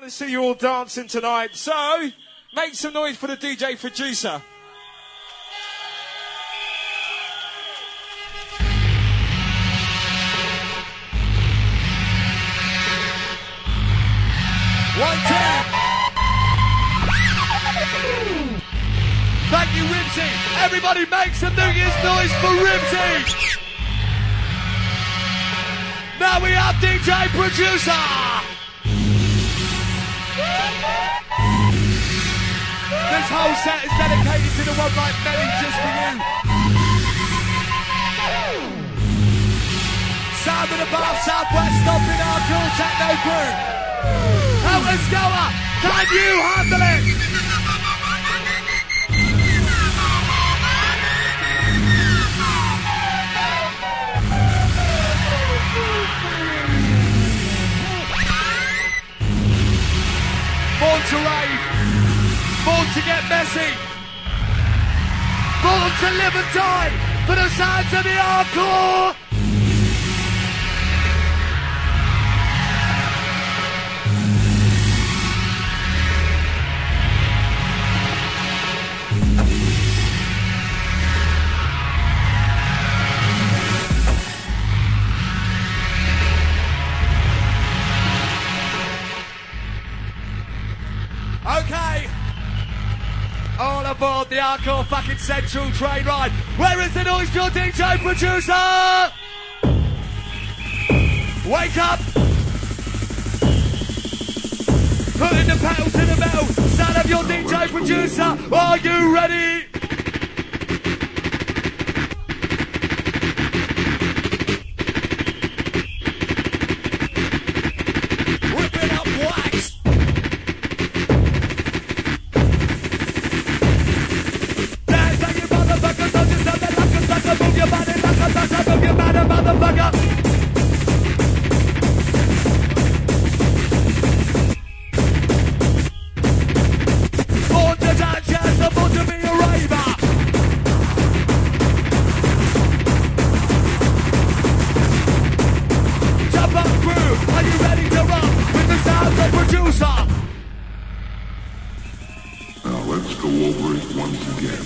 want to see you all dancing tonight, so make some noise for the DJ producer. One, two. Thank you, Ribsy. Everybody make some noise for Ribsy. Now we have DJ producer. This whole set is dedicated to the one like Melly just for you. Sound of the Bath Southwest stomping our cool techno crew. Elvis Goer, can you handle it? Born to rave, born to get messy, born to live and die for the sounds of the hardcore. Okay, all aboard the Hardcore fucking Central train ride. Where is the noise for your DJ producer? Wake up! Putting the pedal to the metal. Sound of your DJ producer. Are you ready? Ripping up wax. Move your body like a dancer, move your body, motherfucker. Born to dance, yes, I'm born to be a raver. Jump up crew, are you ready to rock with the sounds of producer? Now let's go over it once again.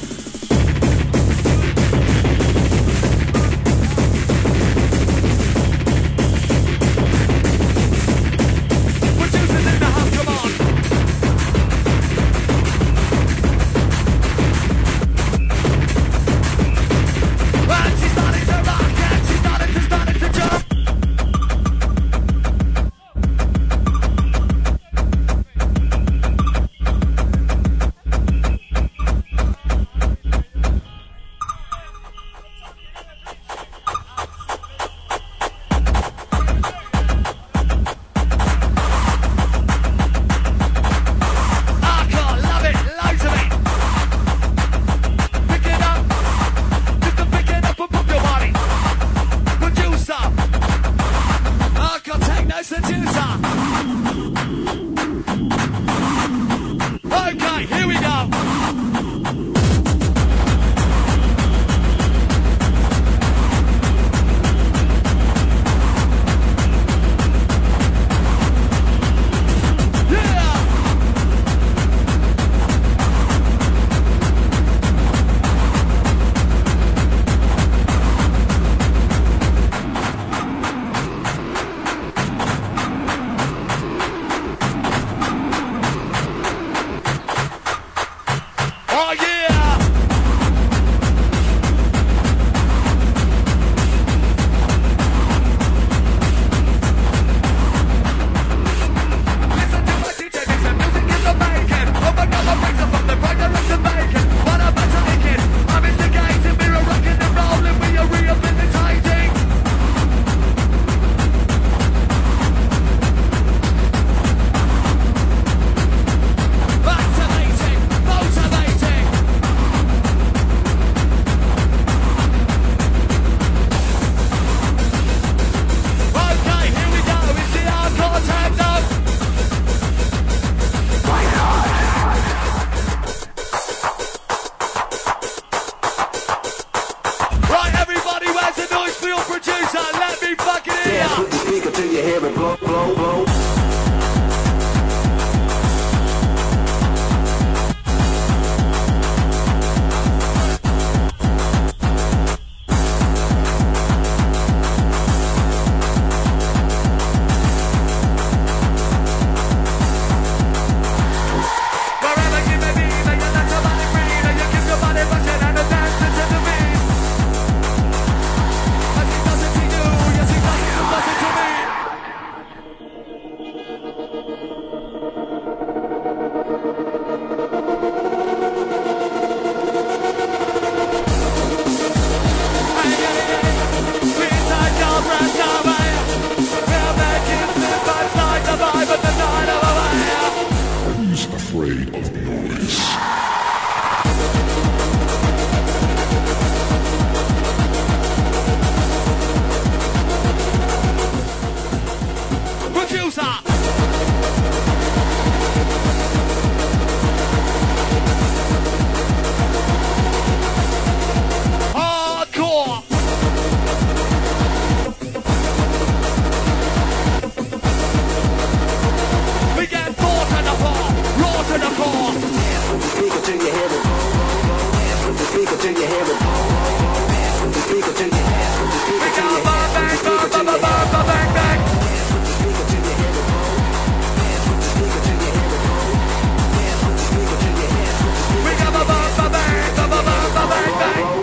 till you hear it. Dance with the speaker till you dance with the speaker till you dance with the speaker till you dance. Dance with the speaker till you hear it. Dance with the speaker till you hear it. Dance with the speaker till you dance with the speaker. We got bang bang.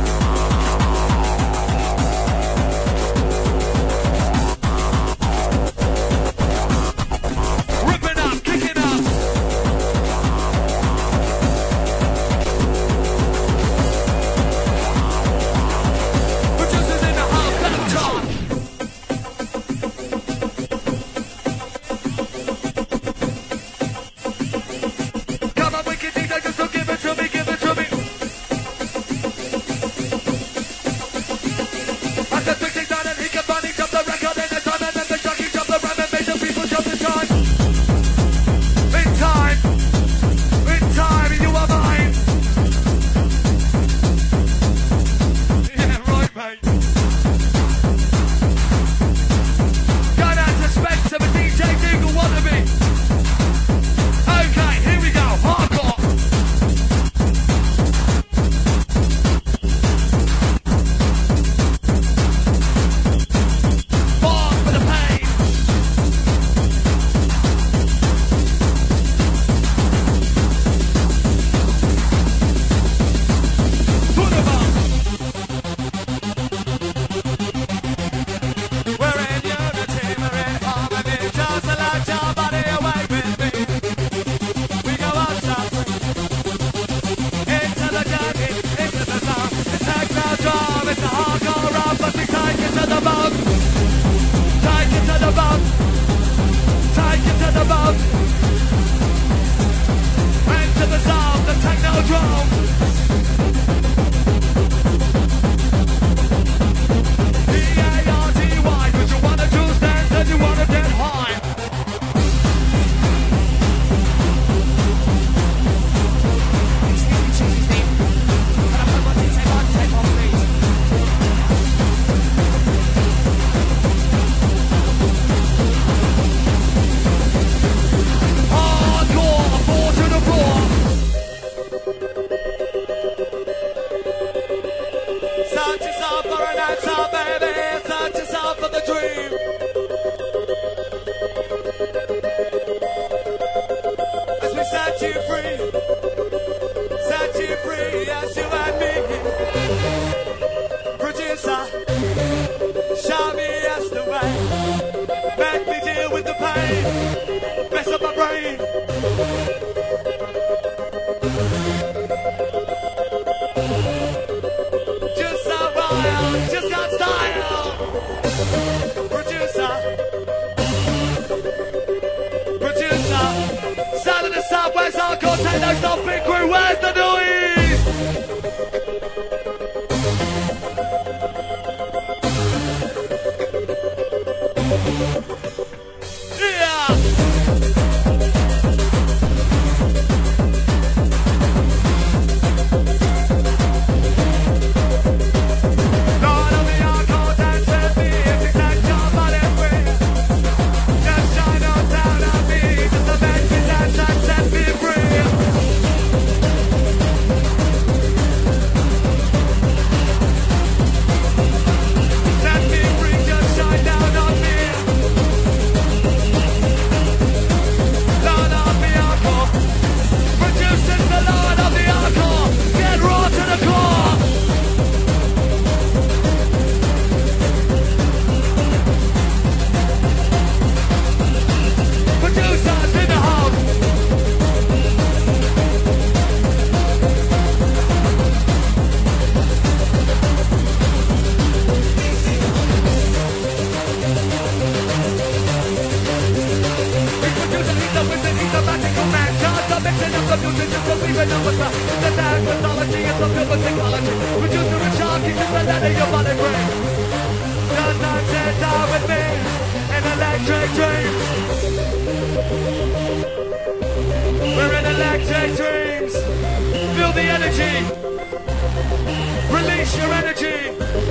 Release your energy.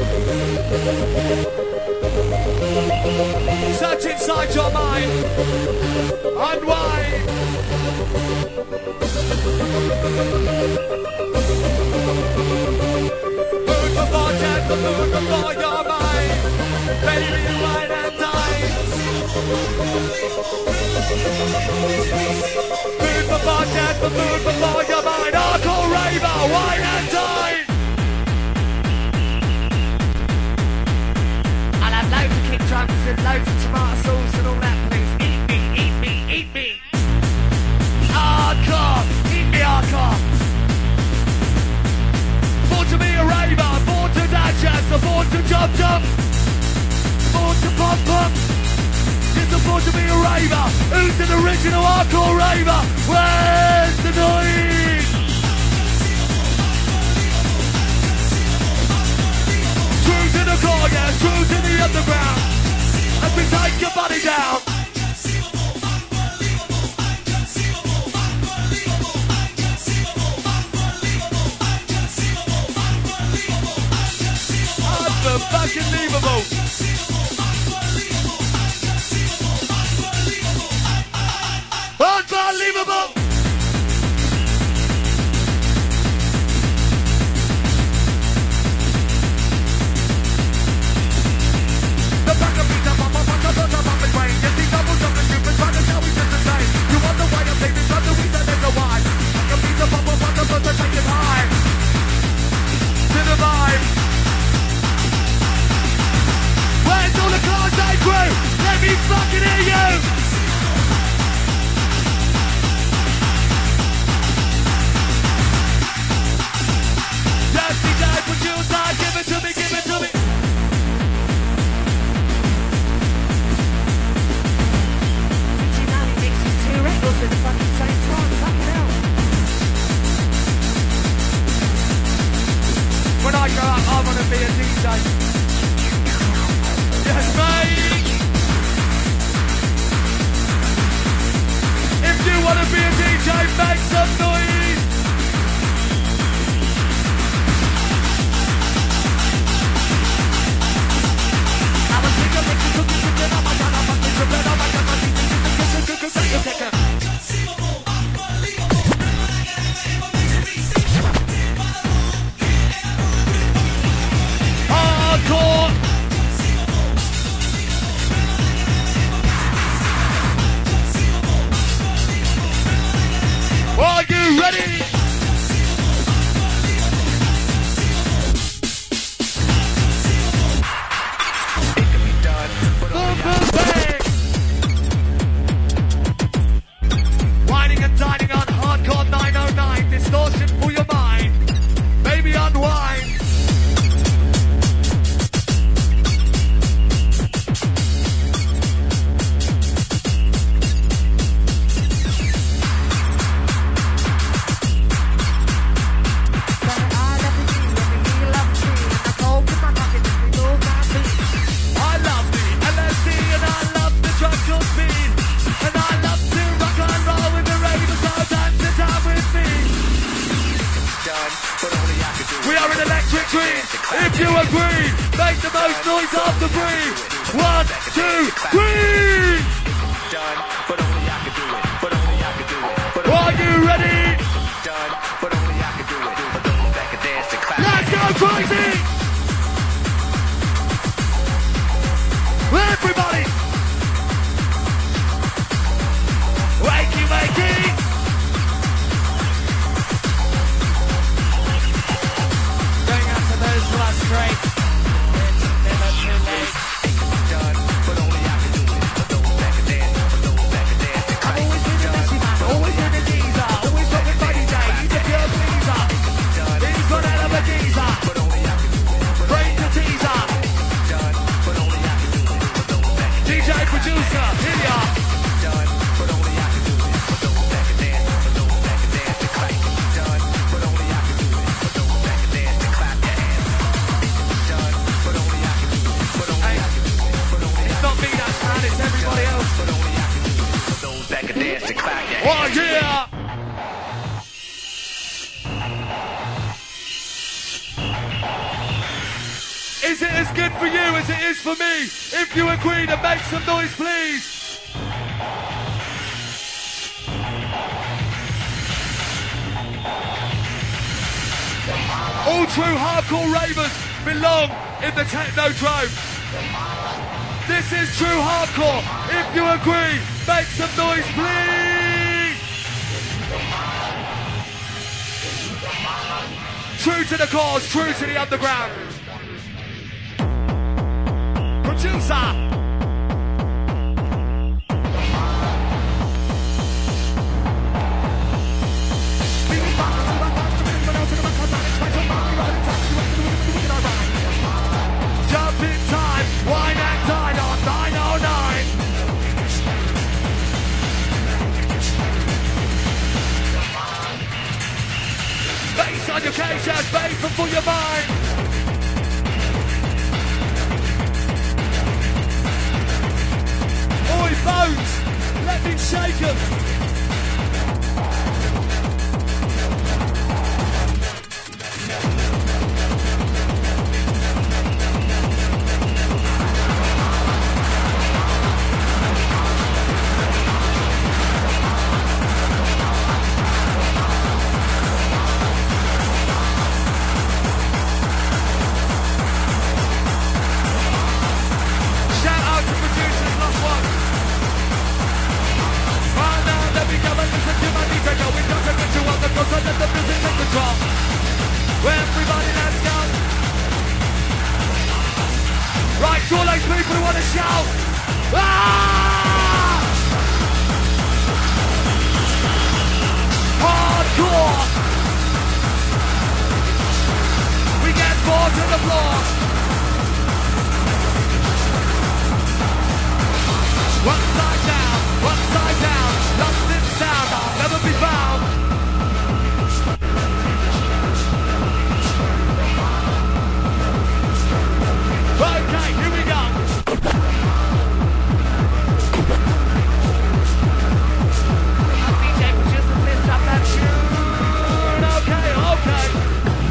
Search inside your mind. Unwind. before your mind. Baby, wine and dine. Food for budget, for food before your mind. Hardcore raver, wine and dine. I'll have loads of kick drums and loads of tomato sauce and all that, please. Eat me, eat me, eat me. Hardcore, eat me hardcore. Born to be a raver, born to dance jazz, born to jump jump, born to pump pump. Just born to be a raver. Who's an original hardcore raver? Where's the noise? True to the core, yeah, true to the underground. As we take your body down. Unbelievable. Unbelievable. The back of me, the pump, brain. You see double jumping, stupid, trying to tell me just the same. You wonder why I'm taking such a reason, there's a why. Back of me, the pump, to take it high. To the vibe. Where's all the cars they crew? Let me fucking hear you! Yes, DJ, producer, give it to me, give it to me! Mixes 2 records at the fucking same time, fucking hell! When I grow up, I want to be a DJ. Yes, mate! If you want to be a DJ, make some noise! I was thinking that you could be cooking up my gun, I'm fucking to bed, I'm like, I'm fucking hardcore! Are you ready? Whining and dining on Hardcore 909. Distortion for your mind. Baby, unwind. If you agree, make the most noise of the breed. 1, 2, 3. Are you ready? Let's go crazy! Everybody! Wakey, wakey! Going out to those who are straight. It's never too late. I've always been a messy man, always been a geezer. Always rocking Buddy J, he's a pure pleaser. He's got out of a geezer. Brain to teaser. DJ producer, here you are. It's everybody else. Oh yeah! Is it as good for you as it is for me? If you agree, to make some noise, please. All true hardcore ravers, belong in the Technodrome. This is true hardcore. If you agree, make some noise, please. True to the cause, true to the underground. Producer. Jump in time, wine and dine on 909. Bass on your cage, just bass for your mind. Oi, Bones, let me shake 'em. Everybody, let's go. Right, to all those people who want to shout. Ah! Hardcore. We get bored to the floor. One side down, lost in sound, I'll never be found. Okay, here we go. DJ producer, please drop that tune. Okay.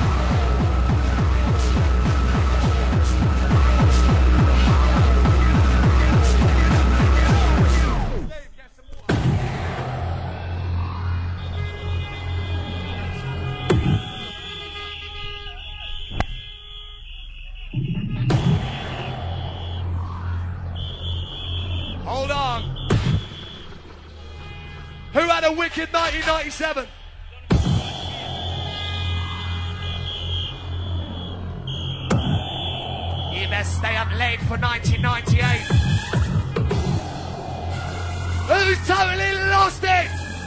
Hold on. Who had a wicked 1997? You best stay up late for 1998. Who's totally lost it?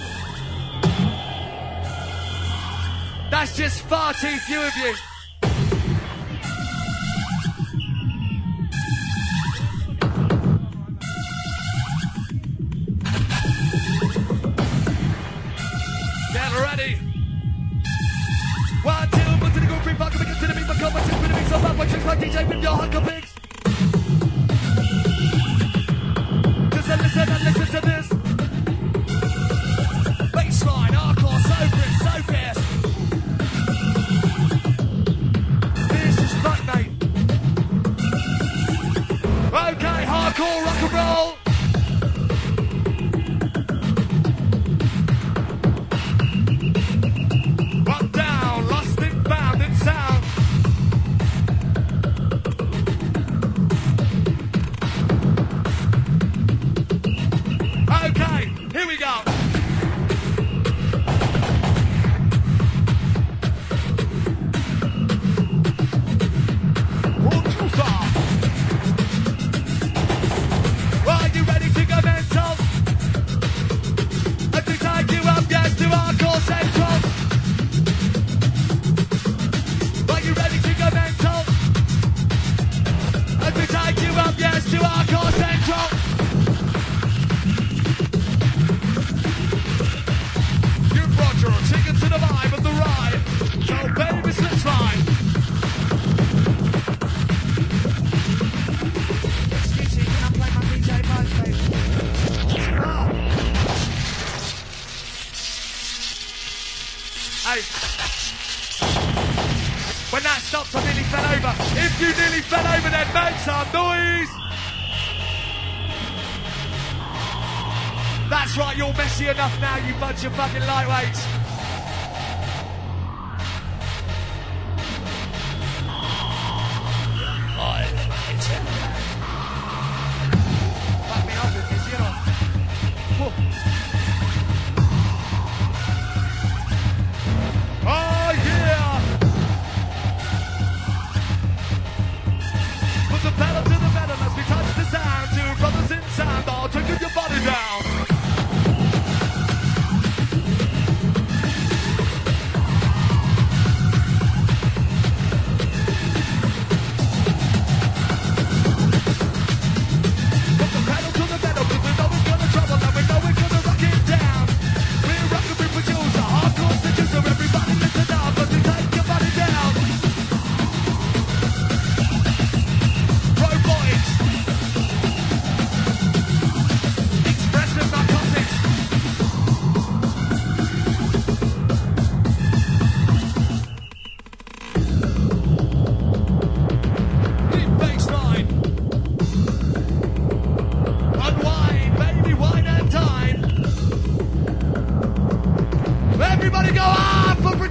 That's just far too few of you. Ready? 1, 2, put to the group, 3, 4, come to the beat, but come on, 6 minutes, so bad, 1, 6, 5, DJ, with your hardcore pigs. Just listen and listen to this. Bassline, hardcore, so brisk, so fast. This is fun, mate. Okay, hardcore, rock and roll. Here we go. Are you ready to go mental? And to take you up, yes, to hardcore central. Are you ready to go mental? And to take you up, yes, to hardcore central. Ticket to the vibe of the ride. So baby, let's ride. Excuse me, can I play my DJ Buzz, please? Oh. Hey. When that stops, I nearly fell over. If you nearly fell over, then make some noise. That's right, you're messy enough now, you bunch of fucking lightweights.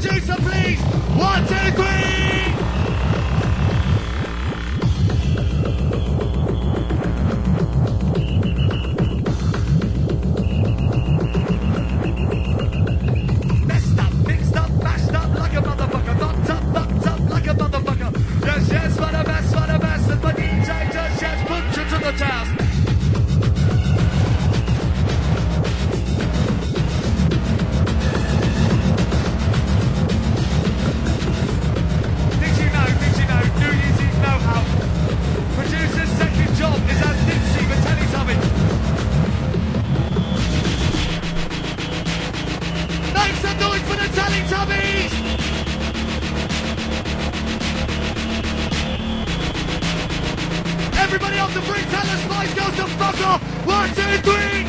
producer, please. 1, 2, 3. Messed up, mixed up, mashed up like a motherfucker. Knocked up, fucked up like a motherfucker. Yes, yes, for the best, for the best. And my DJ just yes, put you to the task. Did you know, New Year's Eve know-how? Producer's second job is as Dixie for Teletubby. Make some noise for the Teletubbies! Everybody off the free, tell the Spice Girls to fuck off! 1, 2, 3!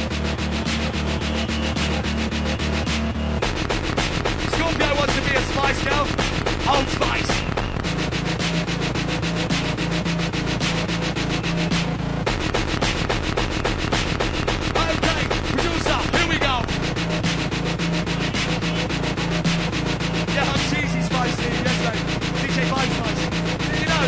Scorpio wants to be a Spice Girl. Old Spice. Okay, producer, here we go. Yeah, I'm cheesy spicy, yes mate. DJ Vibe spicy. You know.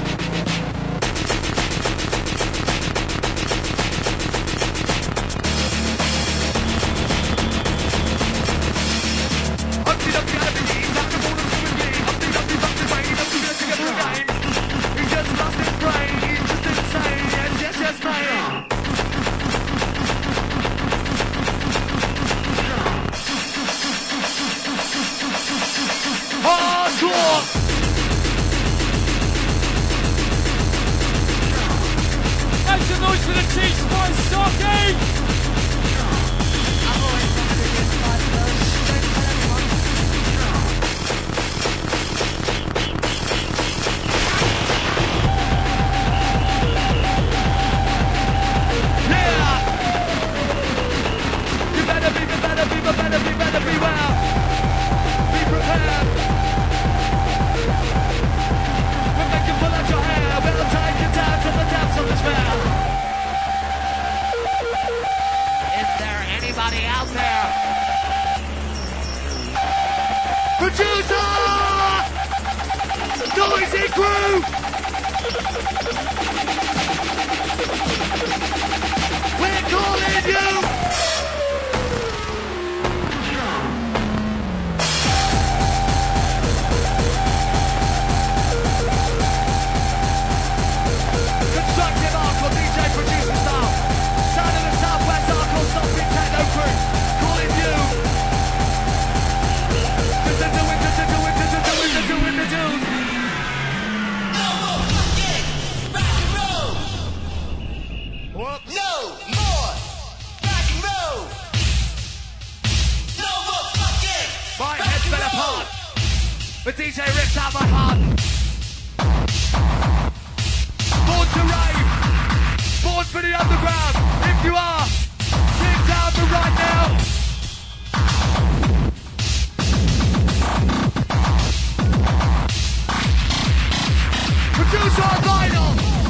Humpty Dumpty had a belief that the ball was going to be. Humpty Dumpty fucked his brain, Humpty Dumpty together again. He just lost his brain, he's just insane. Yes, yes, yes, mate. Hardcore! Make some noise for the T-Spice Socky! I've always wanted to be a Spice Girl. Don't tell anyone. Yeah! You better be beware. Be prepared. We'll make you pull out your hair. We'll take you down to the depths of despair. Is there anybody out there? Producer! Noisy crew! We're calling you! Constructive hardcore DJ producer style. Sound of the Southwest hardcore stomping techno crew. Calling you. To do it. No more fucking rock and roll. Whoops. No more rock and roll. No more fucking My rock head and fell roll. apart. The DJ ripped out my heart. Born to rave. Born for the underground. If you are, get down to right now. Producer on vinyl.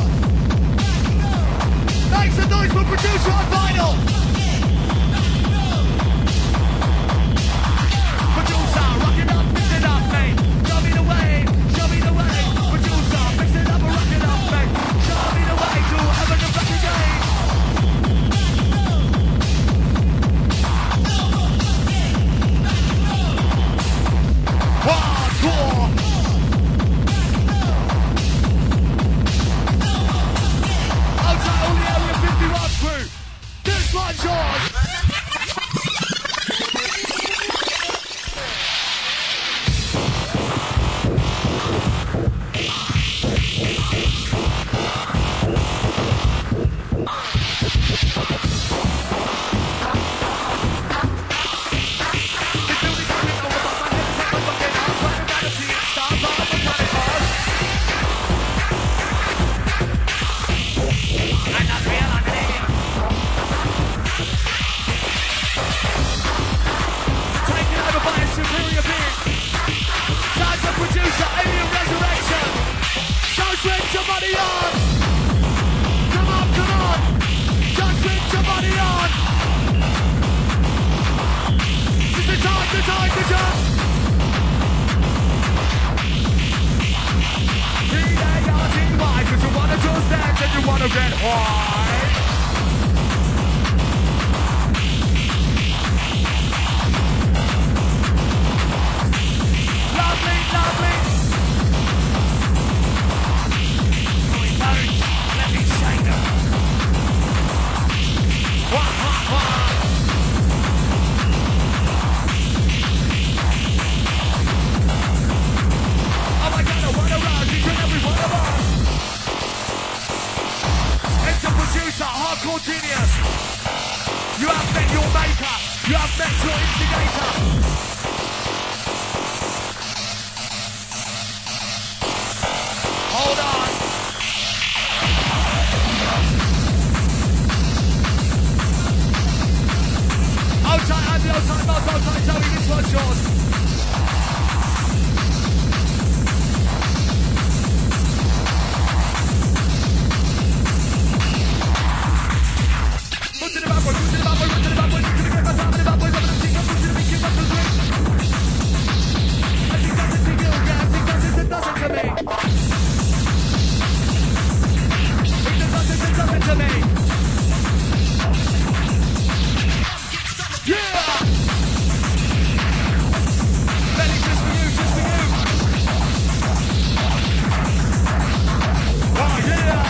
Make some noise for producer on vinyl. Producer, rock it up, mix it up, mate. Show me the way. Producer, mix it up, rock it up, mate. Show me the way to heaven and back again. Hardcore. Outside all the Area 51 crew. This one's yours. just dance and you wanna get high. Lovely, lovely. Oh, it don't. Let me shake them. Wah, wah, wah. Oh my God, I wanna run each and every one of us. It's a producer, hardcore genius. You have met your maker. You have met your instigator. Hold on. Outside, Andy, outside, Mars, outside, Zoe, this one's yours. Put to the bad boy, put to the bad boy, put to the bad boy, put to the bad boy, put to the bad boy, put to the bad boy, put to the bad boy, put to the bad boy. I think that's it to you, yeah, I think that's it to me. It doesn't to me. Yeah! Benny, just for you, just for you. Oh, yeah!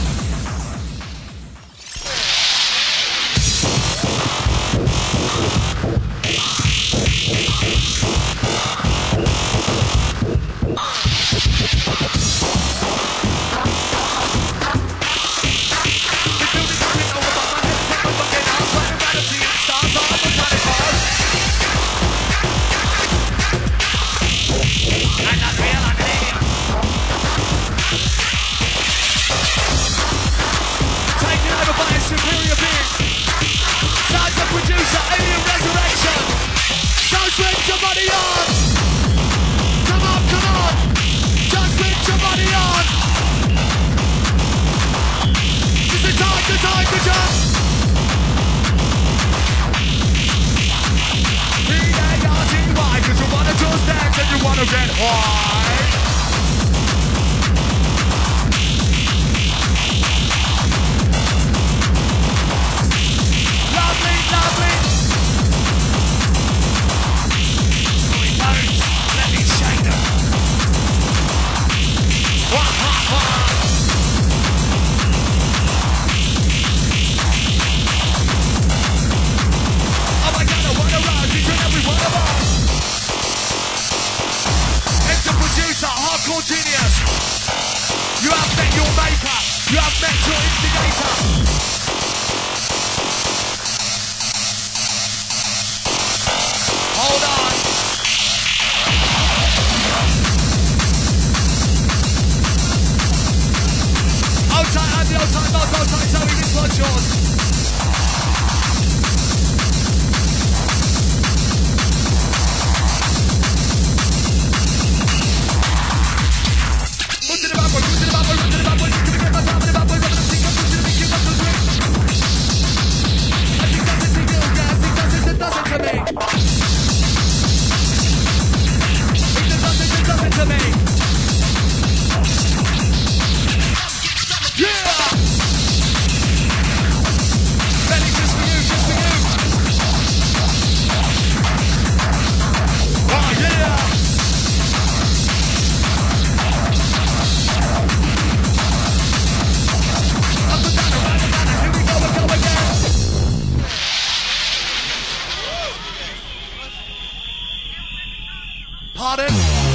Pardon?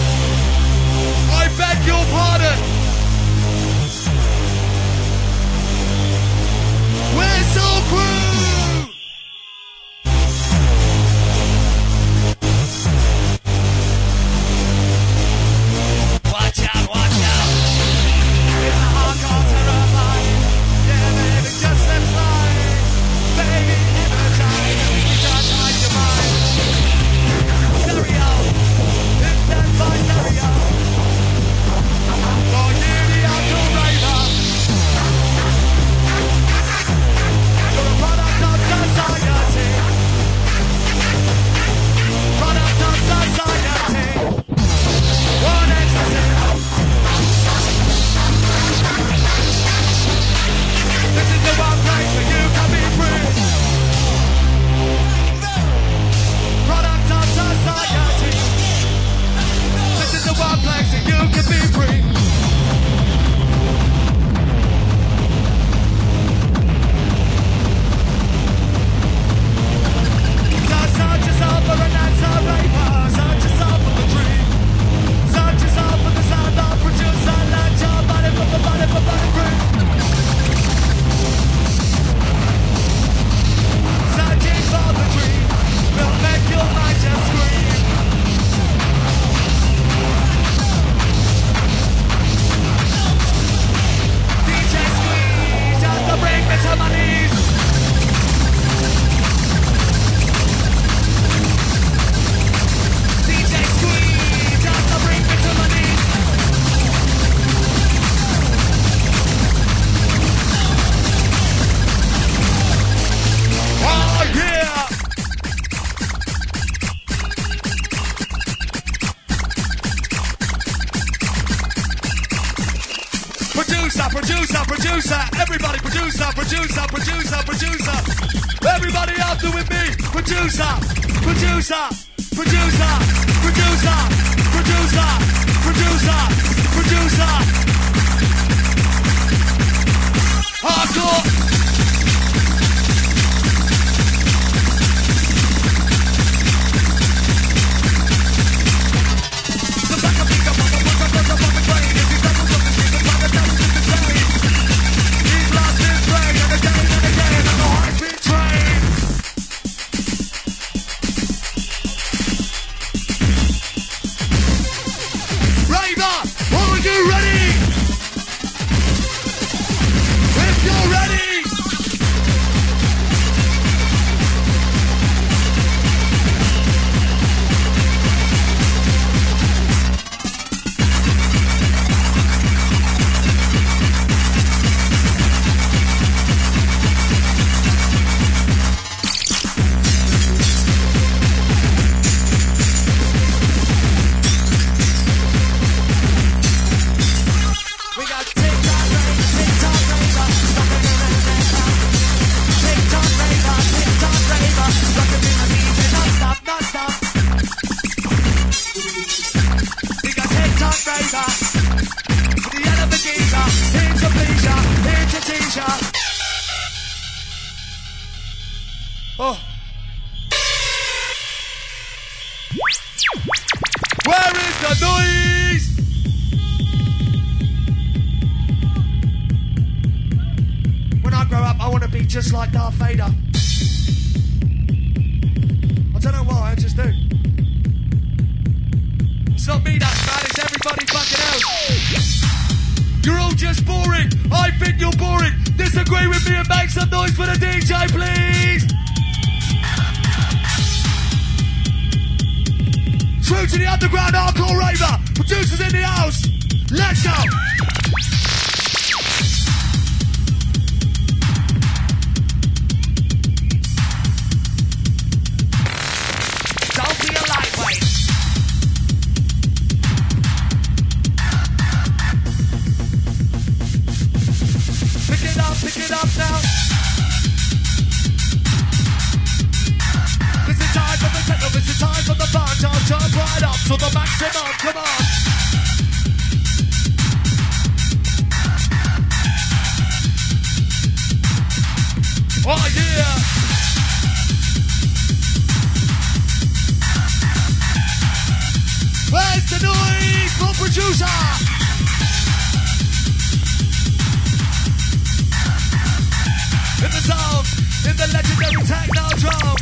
I beg your pardon. Whistle crew. Watch out, watch out. It's a hardcore terrifying. Yeah, baby, just step slide. Baby, energize. You can't hide your mind. Stereo. Stand by stereo. For you, the alcohol raver. You're a product Producer, everybody producer. Everybody out there with me. Producer. Hardcore. Oh. Where is the noise? When I grow up, I want to be just like Darth Vader. I don't know why, I just do. It's not me that's bad, it's everybody fucking else. You're all just boring. I think you're boring. Disagree with me and make some noise for the DJ, please. True to the underground hardcore raver. Producers in the house. Let's go. Don't be a lightweight. Pick it up now. This is time for the techno, this is time for the fun. Jump right up to the maximum, come on. Oh yeah. Where's the noise for producer? In the zone, in the legendary techno drum.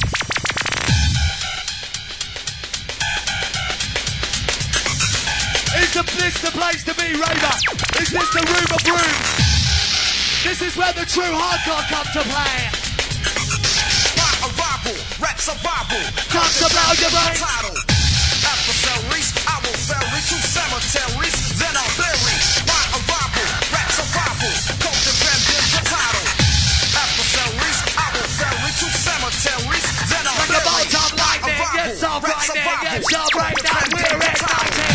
Is this the place to be, raver? Is this the room of rooms? This is where the true hardcore come to play. My arrival, rap survival. Come to blow your brain. Title. Adversaries, I will ferry to cemeteries, then I'll bury. My arrival, rap survival. Co-defending the title. Adversaries, I will ferry to cemeteries, then I'll bury. Bring the bolt up lightning, get some lightning, get some breakdown, we're igniting.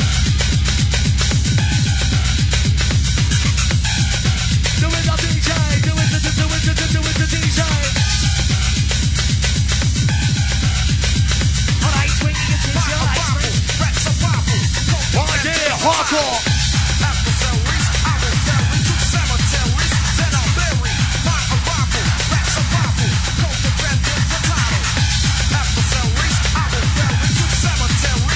Do it the DJ, do it the DJ. Alright, swing it to your life. Rap survival. Oh yeah, hardcore. Adversaries, I will ferry to cemeteries, then I'll bury. My arrival, rap survival. Co-defending the title. Adversaries, I will ferry to cemeteries.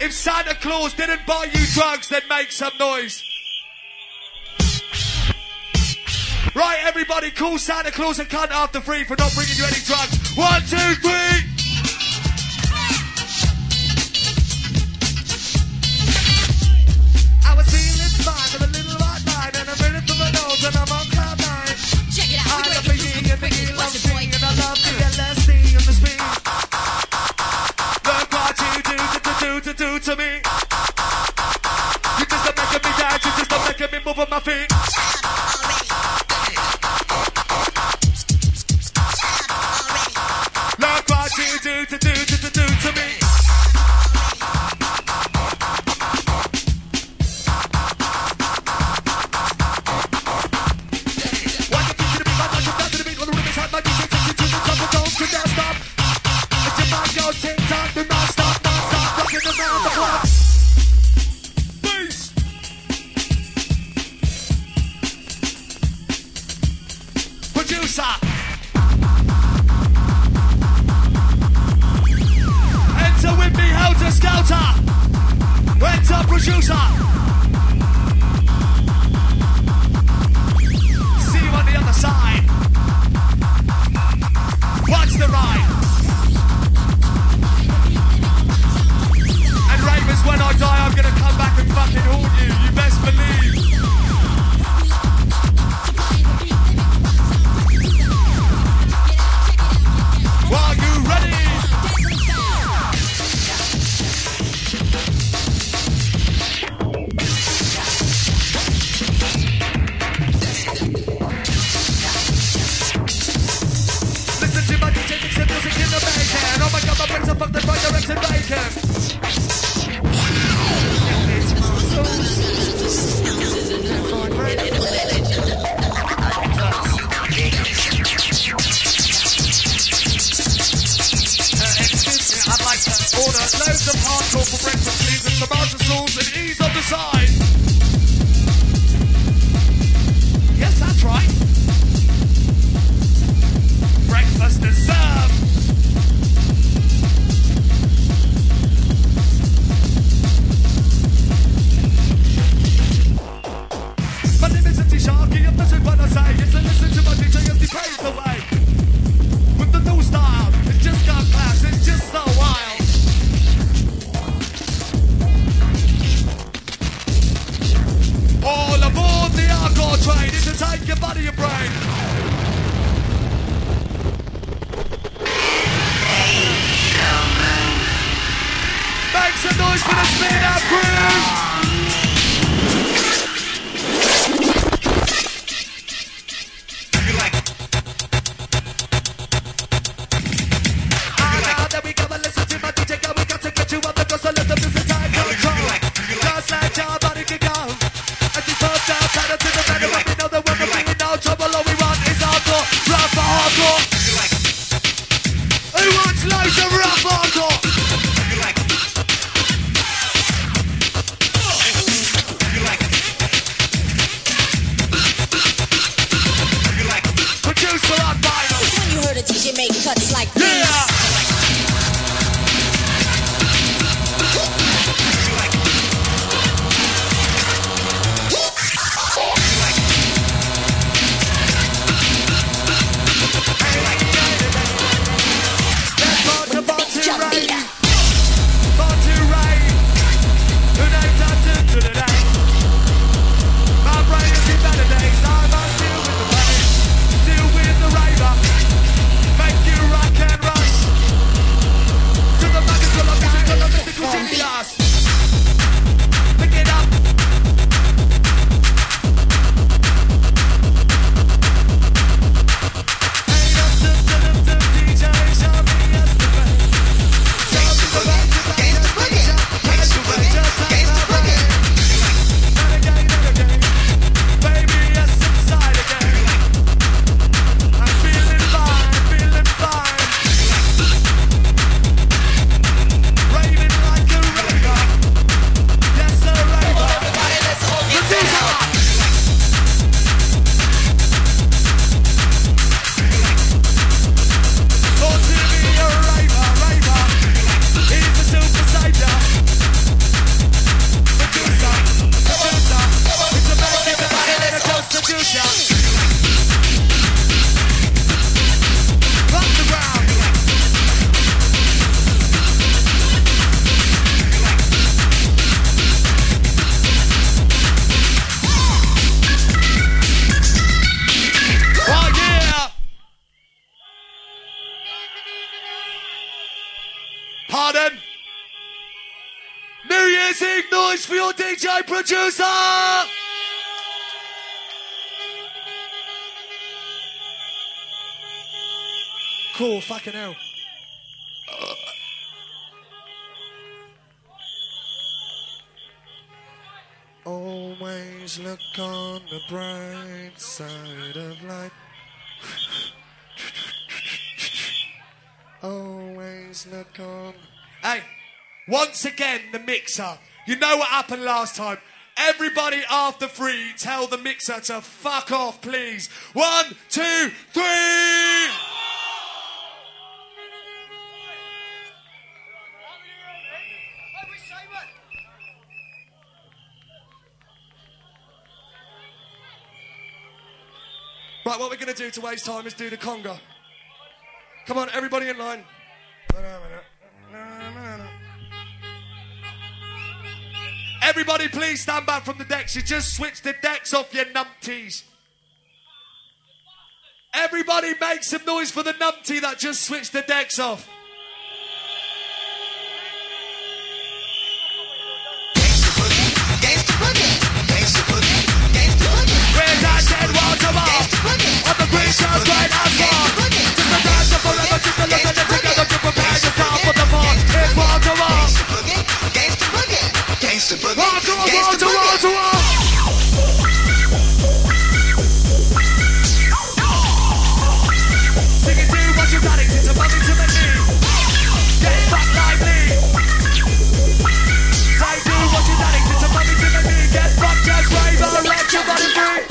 If Santa Claus didn't buy you drugs, then make some noise. Right, everybody, call Santa Claus a cunt after 3 for not bringing you any drugs. 1, 2, 3. I was feeling fine with a little white line and a minute from my nose and I'm on cloud 9. Check it out. I love the yin and the yin, love the yin, and I love the LSD and the speed. Look what you do to me. You just not making me dance, you just not making me move on my feet. Look what you do to me. Enter with me, Helter Skelter. Enter producer. See you on the other side. Watch the ride. And Ravens, when I die, I'm gonna come back and fucking haunt you. You best believe. Are you ready? Listen to my DJ mix and music in the bacon. Oh my god, my brains are fucked and right direction bacon. I'd like to order loads of hardcore for breakfast, please, and tomato sauce and ease on the side. Yes, that's right. Breakfast is served. My name is Empty Sharky, I'm listening when I say it's a listen to my DJ as he pays the way. With the new style, it just got class, it's just so wild. All aboard the hardcore train, it's to take your body and brain. Make some noise for the Speed Up crew! Make you rock and roll. then. New Year's Eve noise for your DJ producer. Cool, fucking hell. Always look on the bright side of life. Always look on. Hey, once again, the mixer. You know what happened last time. Everybody after 3, tell the mixer to fuck off, please. 1, 2, 3. Right, what we're going to do to waste time is do the conga. Come on, everybody in line. Everybody please stand back from the decks. You just switched the decks off, you numpties. Everybody make some noise for the numpty that just switched the decks off. Where's that dead water bar? On the green shores right as far. Just a dance of forever, just a look at it together. To prepare yourself for the fall. It's water bar. Water, water, water, water. Sing it, do what you've done, it's a mummy to the knee. Get fucked lively. Say do what you've done, it's a mummy to the knee. Get fucked, just rave on, let your body free.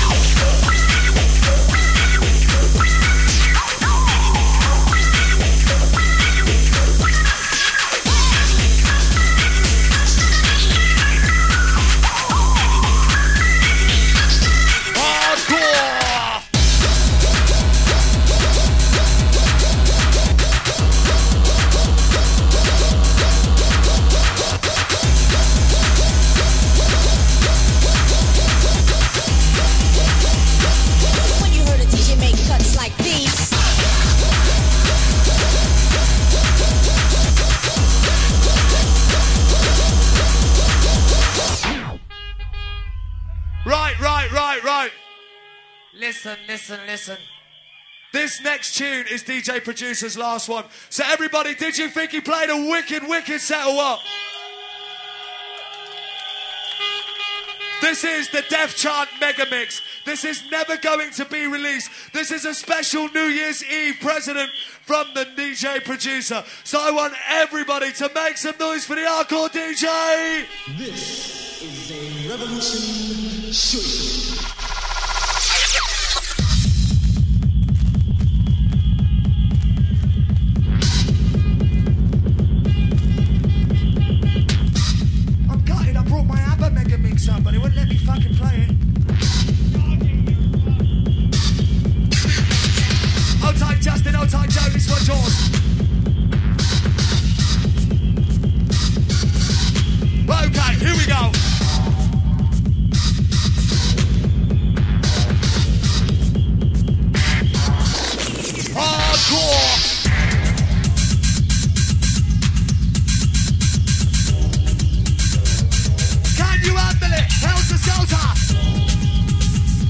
Right. Listen. This next tune is DJ Producer's last one. So everybody, did you think he played a wicked set or what? This is the Def Chant Mega Mix. This is never going to be released. This is a special New Year's Eve present from the DJ Producer. So I want everybody to make some noise for the hardcore DJ. This is a revolution shooting. I'm gutted. I brought my ABBA Mega Mix up, but they wouldn't let me fucking play it. Hold tight, Justin. Hold tight, Joe. This one's yours. Okay, here we go. Hardcore. Can you handle it? Helter Skelter.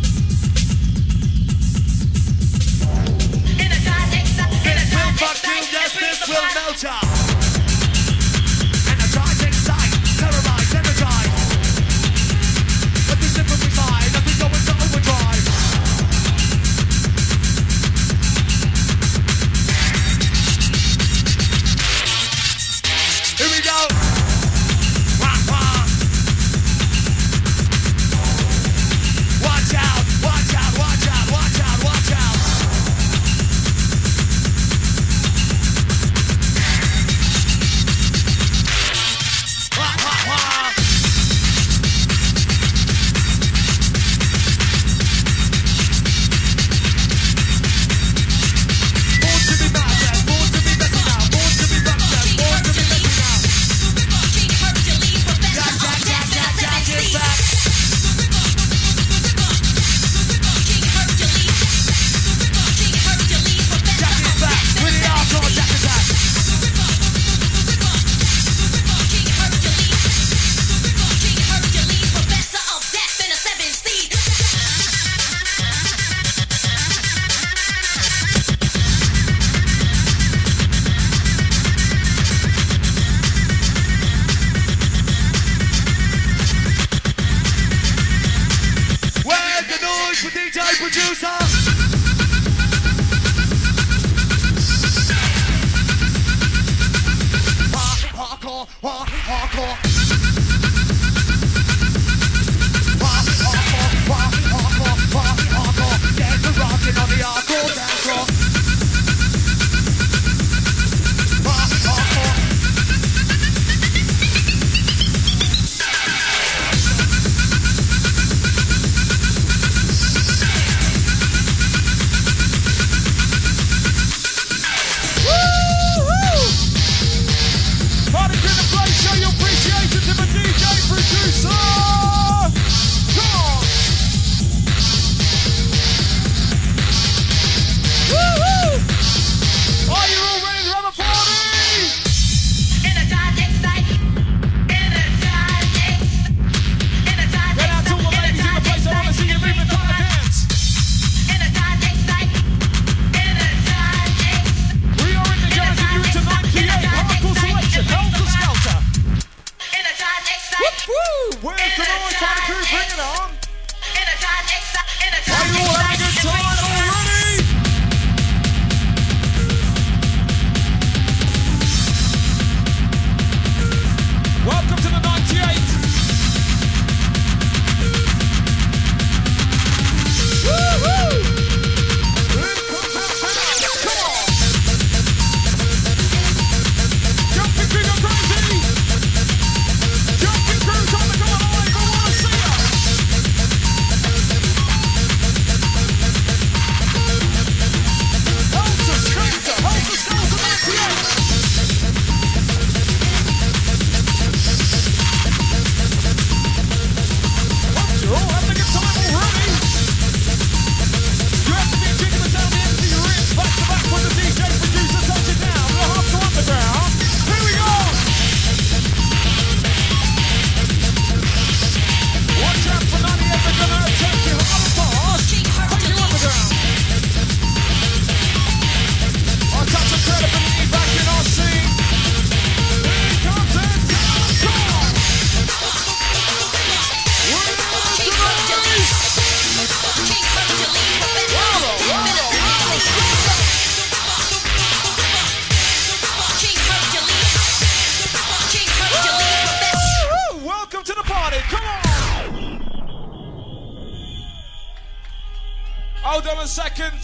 This will fuck you.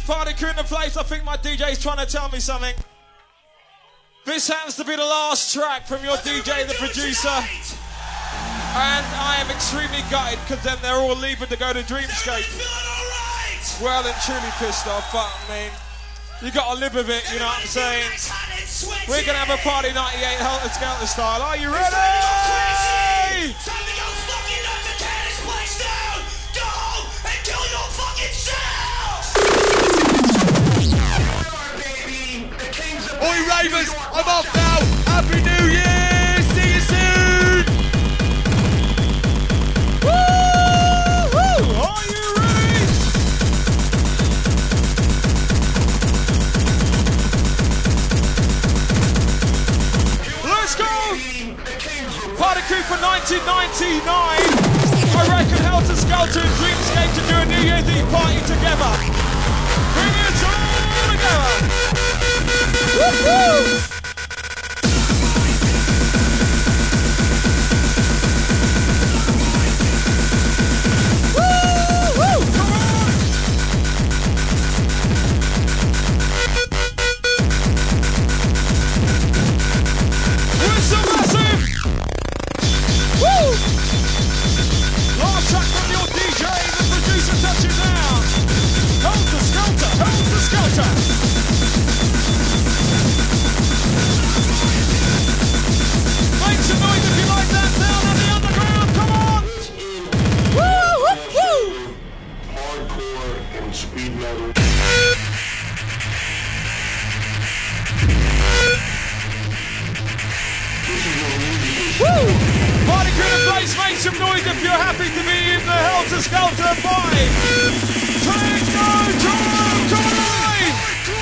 Party crew in the place. I think my DJ's trying to tell me something. This happens to be the last track from your DJ, the producer. And I am extremely gutted because then they're all leaving to go to Dreamscape. Well and truly pissed off, but I mean, you gotta live with it, you know what I'm saying? We're gonna have a party 98 Helter Skelter style. Are you ready? Oi ravers, I'm off now. Happy New Year. See you soon. Woo-hoo! Are you ready? Let's go! Party crew for 1999. I reckon Helter Skelter and Dreamscape to do a New Year's Eve party together. Bring it all together. Woo-hoo! Some noise if you're happy to be in the Helter Skelter 5. Take no time, come alive!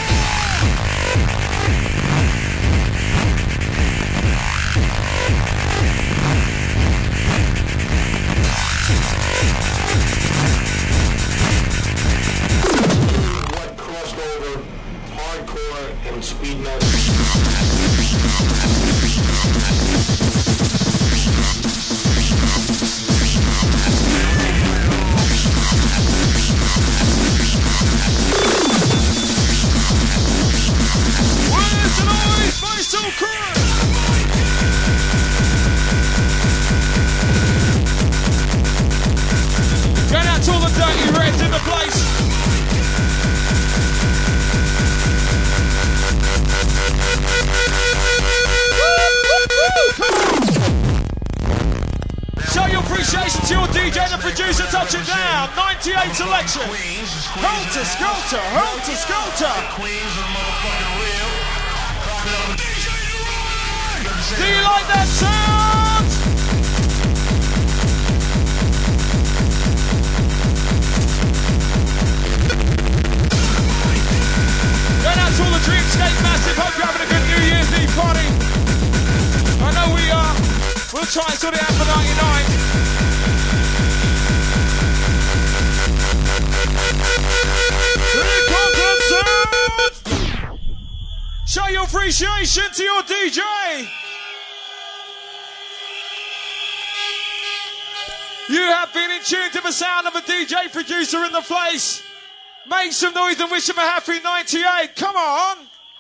What crossed over hardcore and speed metal? Going out to all the dirty reds in the place. Come on. Show your appreciation to your DJ and the producer. Touch it down. 98 selection. Helter Skelter, Helter Skelter. Do you like that sound? Going out to all the Dreamscape Massive. Hope you're having a good New Year's Eve party. I know we are. We'll try and sort it out for 99. Here comes the sound. Show your appreciation to your DJ. You have been in tune to the sound of a DJ producer in the place. Make some noise and wish him a happy 98. Come on.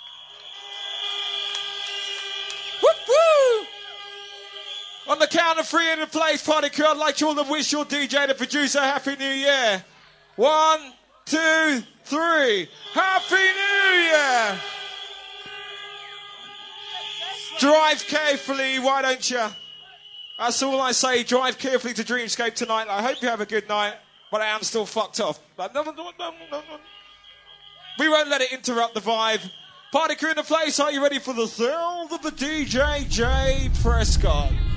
Woo-woo. On the count of 3 in the place, party crew, I'd like you all to wish your DJ and the producer a happy New Year. 1, 2, 3. Happy New Year. Drive carefully, why don't you? That's all I say. Drive carefully to Dreamscape tonight. I hope you have a good night, but I am still fucked off. But no. We won't let it interrupt the vibe. Party crew in the place, are you ready for the sound of the DJ J Prescott?